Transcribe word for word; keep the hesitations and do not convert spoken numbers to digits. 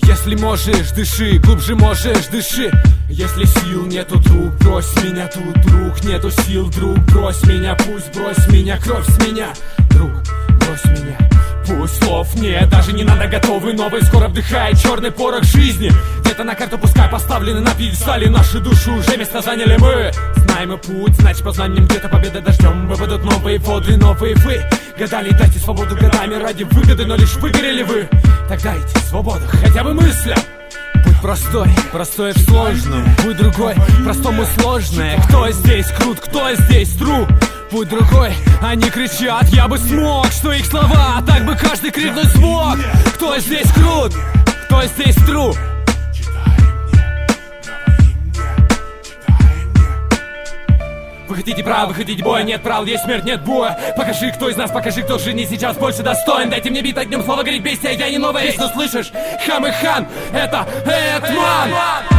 Если можешь, дыши, глубже можешь, дыши. Если сил нету, друг, брось меня тут, друг. Нету сил, друг, брось меня, пусть брось меня, кровь с меня. Друг, брось меня, пусть слов нет, даже не надо, готовы новые. Скоро вдыхает черный порох жизни. Где-то на карту пускай поставлены на пьедестале. Наши души уже место заняли мы. Знаем и путь, значит по знаниям где-то победа дождем. Выпадут новые воды, новые вы. Гадали, дайте свободу годами ради выгоды, но лишь выгорели вы. Так дайте свободу хотя бы мыслям. Путь простой, простой в сложном. Путь другой, простому сложное. Кто здесь крут, кто здесь тру? Путь другой, они кричат, я бы смог. Что их слова, так бы каждый крикнуть смог. Кто здесь крут, кто здесь тру? Вы хотите права, вы хотите боя, нет прав, есть смерть, нет боя. Покажи, кто из нас, покажи, кто же не сейчас больше достоин. Дайте мне бит огнем, слово горит бестия, я не новая вещь, но слышишь? Хам и хан, это Этман.